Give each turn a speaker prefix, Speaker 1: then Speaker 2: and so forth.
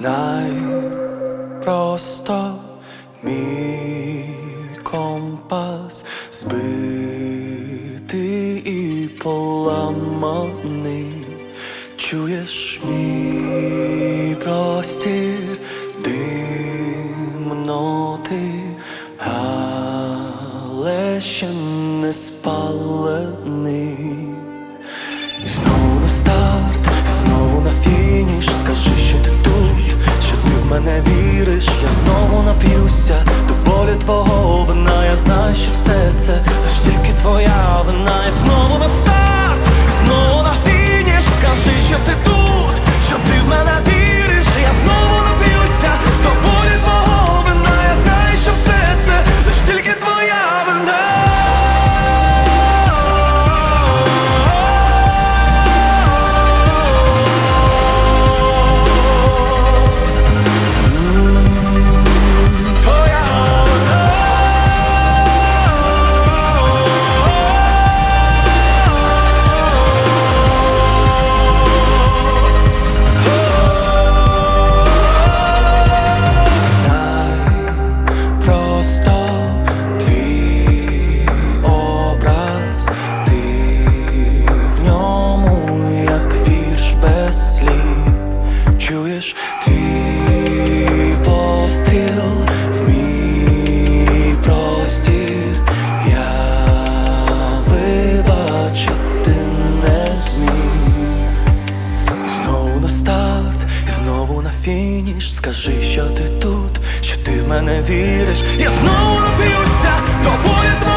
Speaker 1: Знай, просто мій компас збитий і поламаний. Чуєш мій простір темноти, але ще не спалений. І знову на старт, знову на фініш. Скажи, що ти тут, що ти в мене віриш. Я знову нап'юся до болю твого вина. Я знаю, що все це лиш тільки твоя вина. І знову на старт, знову на фініш. Скажи, що ти тут, що ти в мене віриш. Я знову нап'юся до болю твого вина. Я знаю, що все це лиш тільки твоя вина. Чуєш твій постріл в мій простір. Я вибачити не зміг. Знову на старт, і знову на фініш. Скажи, що ти тут, що ти в мене віриш. Я знову нап'юся до болю твого.